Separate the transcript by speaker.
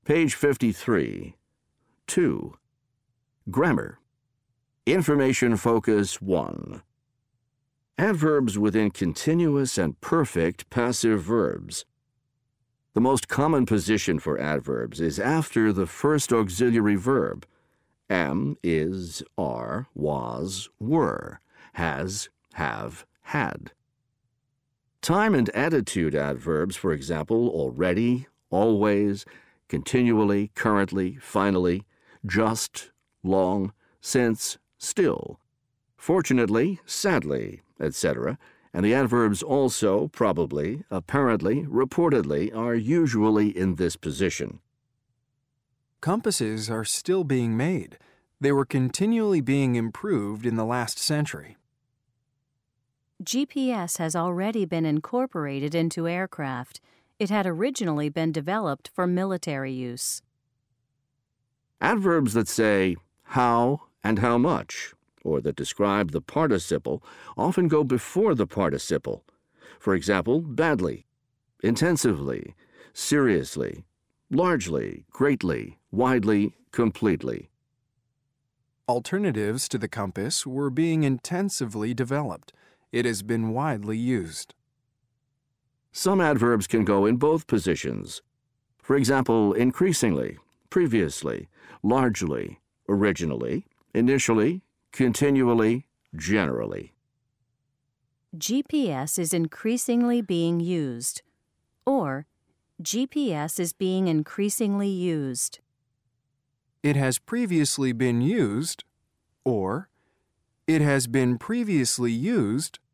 Speaker 1: Page 53. 2. Grammar. Information focus 1. Adverbs within continuous and perfect passive verbs. The most common position for adverbs is after the first auxiliary verb. Am, is, are, was, were, has, have, had. Time and attitude adverbs, for example, already, always, continually, currently, finally, just, long, since, still, fortunately, sadly, etc., and the adverbs also, probably, apparently, reportedly are usually in this position.
Speaker 2: Compasses are still being made. They were continually being improved in the last century.
Speaker 3: GPS has already been incorporated into aircraft. It had originally been developed for military use.
Speaker 1: Adverbs that say how and how much, or that describe the participle, often go before the participle. For example, badly, intensively, seriously, largely, greatly, widely, completely.
Speaker 2: Alternatives to the compass were being intensively developed. It has been widely used.
Speaker 1: Some adverbs can go in both positions. For example, increasingly, previously, largely, originally, initially, continually, generally.
Speaker 3: GPS is increasingly being used, or GPS is being increasingly used.
Speaker 2: It has previously been used, or it has been previously used